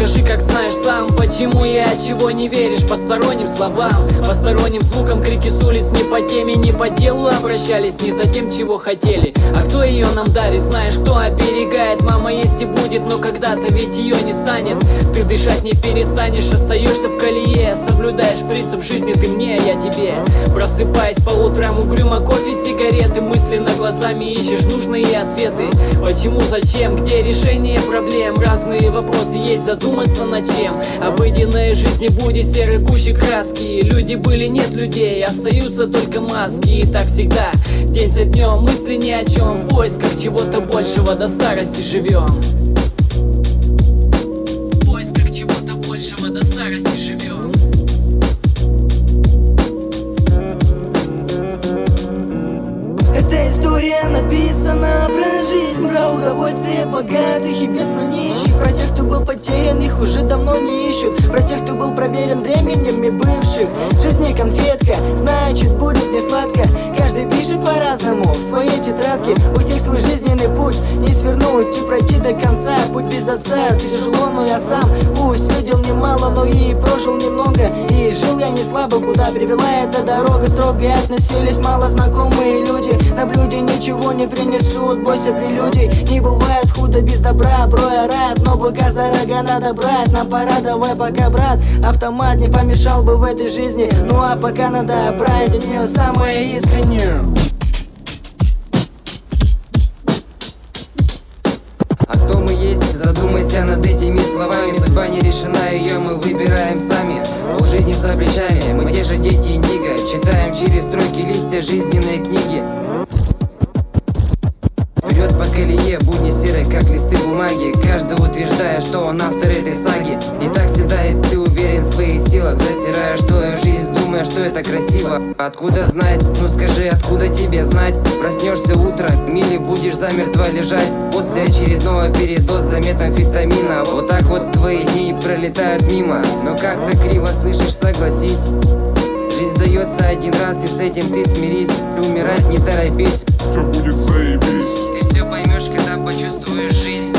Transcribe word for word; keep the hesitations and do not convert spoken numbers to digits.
Скажи, как знаешь сам, почему и от чего не веришь посторонним словам, посторонним звукам. Крики с улиц не по теме, не по делу обращались, не за тем, чего хотели. А кто ее нам дарит, знаешь, кто оберегает? Мама есть и будет, но когда-то ведь ее не станет. Ты дышать не перестанешь, остаешься в колее. Соблюдаешь принцип жизни, ты мне, а я тебе. Просыпаясь по утрам, угрюмо кофе, сигареты, мысленно глазами ищешь нужные ответы. Почему, зачем, где решение проблем? Разные вопросы есть, задуматься над чем. Обыденная жизнь не будет серой гуще краски. Люди были, нет людей, остаются только маски. И так всегда, день за днем, мысли ни о чем. В поисках чего-то большего до старости живем. В поисках чего-то большего до старости живем. Эта история написана про жизнь, про удовольствие богатых и бедствия нищих, про тех, кто был потерян, их уже давно не ищут, про тех, кто был проверен временем и бывших. Жизнь не конфетка, значит будет не сладко. Каждый пишет по-разному в своей тетрадке. У всех свой жизненный путь, не свернуть и пройти до конца. Путь без отца, тяжело, но я сам пусть видел немало, но и прожил немного. И жил я не слабо, куда привела эта дорога. Строго относились малознакомые люди, на блюде ничего не принесут, бойся прелюдий. Не бывает худо без добра, бро, я рад, но быка за рога надо брать. Нам пора, давай пока, брат, автомат не помешал бы в этой жизни. Ну а пока надо брать от нее самое искреннее. А кто мы есть? Задумайся над этими словами. Судьба не решена, ее мы выбираем сами. Полжизни за плечами, мы те же дети индиго. Читаем через строки листья жизненной книги. Вперед по колее, будни серые, как листы бумаги. Каждый утверждая, что он автор этой саги. И так всегда и ты уверен в своих силах. Засираешь свою жизнь, думая, что это красиво. Откуда знать? Ну скажи, откуда тебе знать? Проснешься утром, мили будешь замертво лежать после очередного передоза метамфетамина. Вот так вот твои дни пролетают мимо. Но как-то криво слышишь, согласись. Жизнь дается один раз, и с этим ты смирись. Умирать не торопись, все будет заебись. ты все поймешь, когда почувствуешь жизнь.